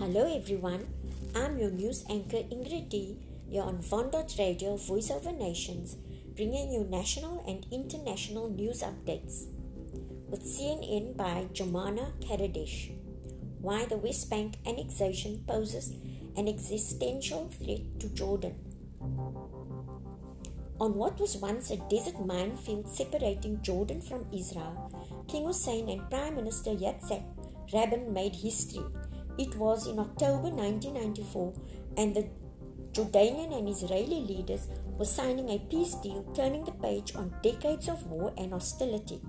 Hello everyone, I'm your news anchor Ingrid D. You're on Von Radio, Voice Over Nations, bringing you national and international news updates. With CNN by Jomana Karadesh. Why the West Bank annexation poses an existential threat to Jordan. On what was once a desert minefield separating Jordan from Israel, King Hussein and Prime Minister Yitzhak Rabin made history. It was in October 1994, and the Jordanian and Israeli leaders were signing a peace deal, turning the page on decades of war and hostility.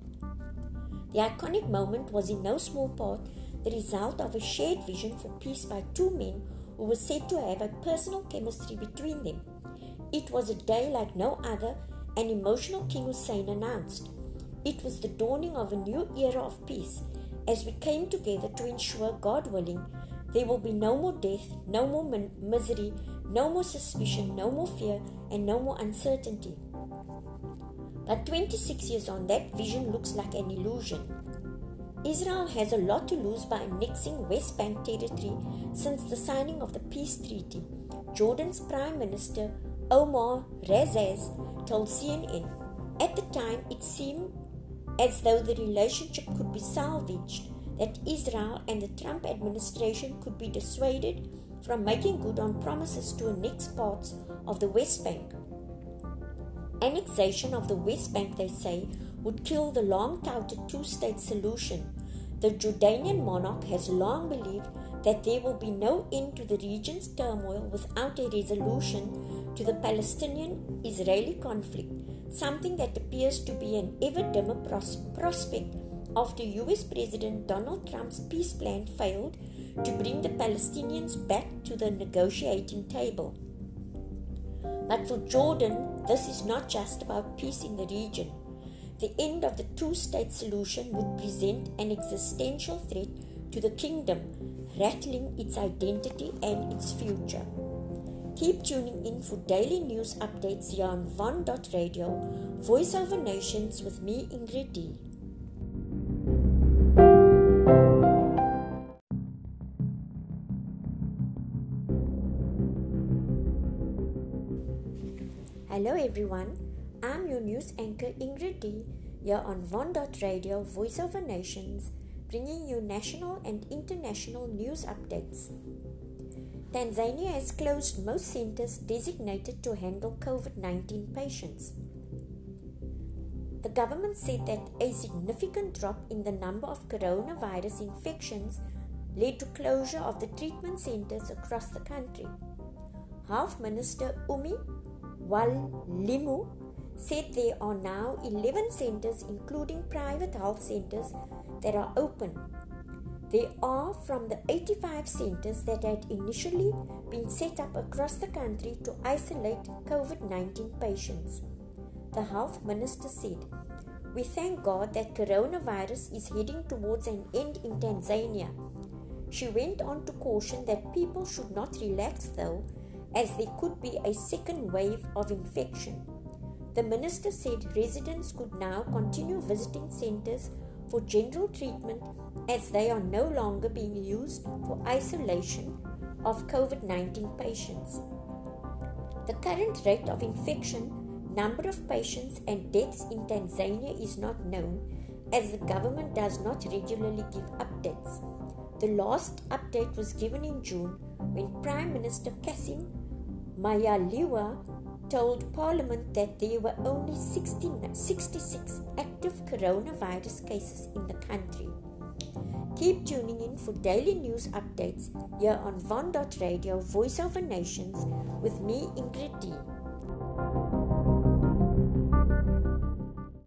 The iconic moment was in no small part the result of a shared vision for peace by two men who were said to have a personal chemistry between them. It was a day like no other, an emotional King Hussein announced. It was the dawning of a new era of peace, as we came together to ensure, God willing, there will be no more death, no more misery, no more suspicion, no more fear, and no more uncertainty. But 26 years on, that vision looks like an illusion. Israel has a lot to lose by annexing West Bank territory since the signing of the peace treaty. Jordan's Prime Minister Omar Razaz told CNN, at the time it seemed as though the relationship could be salvaged, that Israel and the Trump administration could be dissuaded from making good on promises to annex parts of the West Bank. Annexation of the West Bank, they say, would kill the long-touted two-state solution. The Jordanian monarch has long believed that there will be no end to the region's turmoil without a resolution to the Palestinian-Israeli conflict, something that appears to be an ever-dimmer prospect after US President Donald Trump's peace plan failed to bring the Palestinians back to the negotiating table. But for Jordan, this is not just about peace in the region. The end of the two-state solution would present an existential threat to the kingdom, rattling its identity and its future. Keep tuning in for daily news updates here on Von Radio, Voice Over Nations with me, Ingrid D. Hello everyone, I'm your news anchor Ingrid D here on Von Radio, Voice Over Nations, bringing you national and international news updates. Tanzania has closed most centers designated to handle COVID-19 patients. The government said that a significant drop in the number of coronavirus infections led to closure of the treatment centers across the country. Health Minister Umi Walimu said there are now 11 centers, including private health centers, that are open. They are from the 85 centers that had initially been set up across the country to isolate COVID-19 patients. The health minister said, "We thank God that coronavirus is heading towards an end in Tanzania." She went on to caution that people should not relax though, as there could be a second wave of infection. The minister said residents could now continue visiting centers for general treatment as they are no longer being used for isolation of COVID-19 patients. The current rate of infection, number of patients and deaths in Tanzania is not known, as the government does not regularly give updates. The last update was given in June when Prime Minister Kassim Majaliwa told Parliament that there were only 66 active coronavirus cases in the country. Keep tuning in for daily news updates here on Von Radio, Voice Over Nations with me, Ingrid D.